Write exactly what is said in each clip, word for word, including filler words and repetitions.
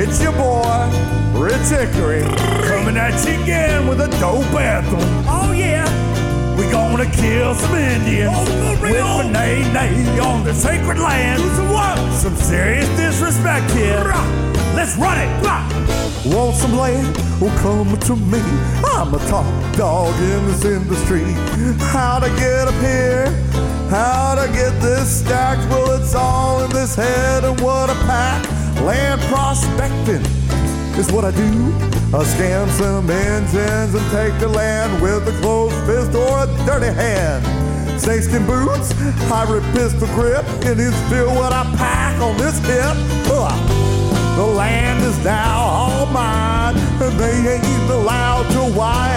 It's your boy, Rich Hickory, coming at you again with a dope anthem. Oh yeah, we gonna kill some Indians oh, with a nay-nay on the sacred land. Some what? Some serious disrespect here. Let's run it. Want some land? Well, come to me. I'm a top dog in this industry. How to get up here? How to get this stacked? Well, it's all in this head, and what a pack. Land prospecting is what I do. I scam some engines and take the land with a closed fist or a dirty hand. Snakeskin boots, hybrid pistol grip, Indians feel what I pack on this hip. Ugh. The land is now all mine, and they ain't allowed to whine.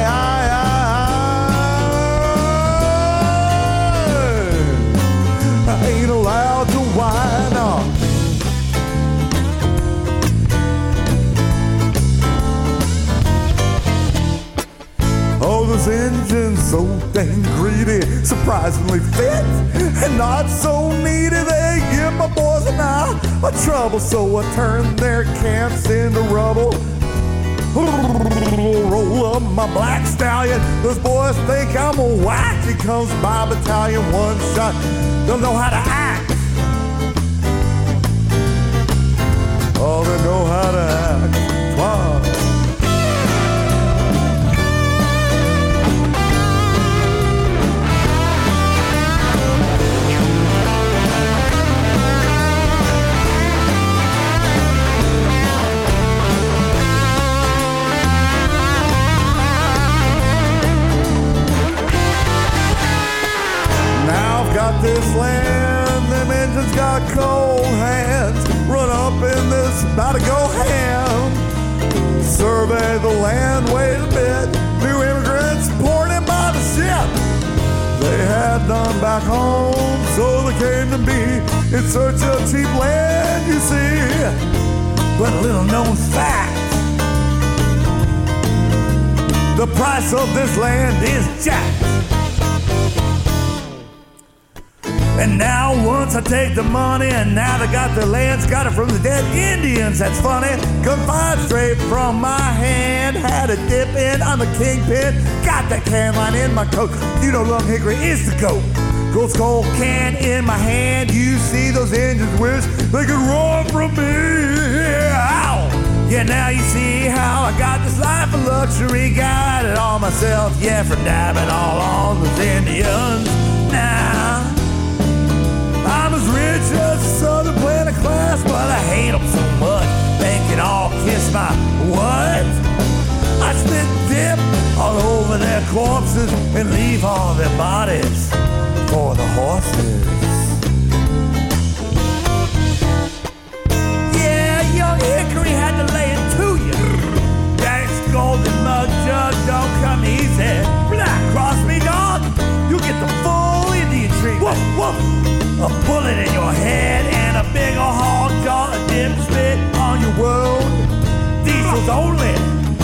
I ain't allowed to whine. No. Oh, this engine's so dang greedy, surprisingly fit, and not so needy. They give my boys and I a trouble, so I turn their camps into rubble. Roll up my black stallion. Those boys think I'm a whack. Here comes my battalion, one shot. Don't know how to act. Oh, they know how to act. Wow. Got this land, them engines got cold hands. Run up in this, about to go ham. Survey the land, wait a bit. New immigrants poured in by the ship. They had none back home, so they came to me in search of cheap land, you see. But a little known fact, the price of this land is jacked. And now once I take the money, and now they got the lands, got it from the dead Indians. That's funny, confined straight from my hand. Had a dip in on the kingpin, got that can line in my coat. You know Long Hickory is the goat. Gold skull can in my hand. You see those Indians wish they could run from me. Ow! Yeah, now you see how I got this life of luxury. Got it all myself, yeah, for dabbing all on those Indians. Now I'm as rich as a southern planet class, but I hate them so much. They can all kiss my what? I spit dip all over their corpses and leave all their bodies for the horses. Yeah, young Hickory had to lay it to you. Thanks, golden mug jug, don't come easy. Black cross me, dog. You get the full Indian treatment. Woof, woof. A bullet in your head and a big ol' hog jaw, a dip spit on your wound. Diesel's only.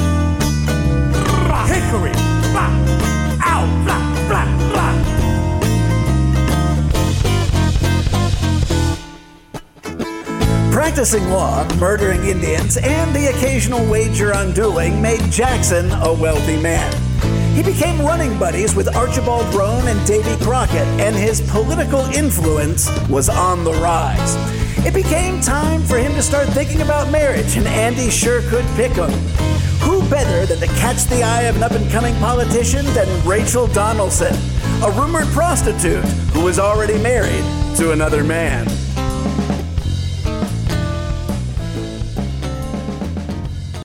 Hickory. Ow, blah, blah, blah. Practicing law, murdering Indians, and the occasional wager on dueling made Jackson a wealthy man. He became running buddies with Archibald Roane and Davy Crockett, and his political influence was on the rise. It became time for him to start thinking about marriage, and Andy sure could pick him. Who better than to catch the eye of an up-and-coming politician than Rachel Donaldson, a rumored prostitute who was already married to another man?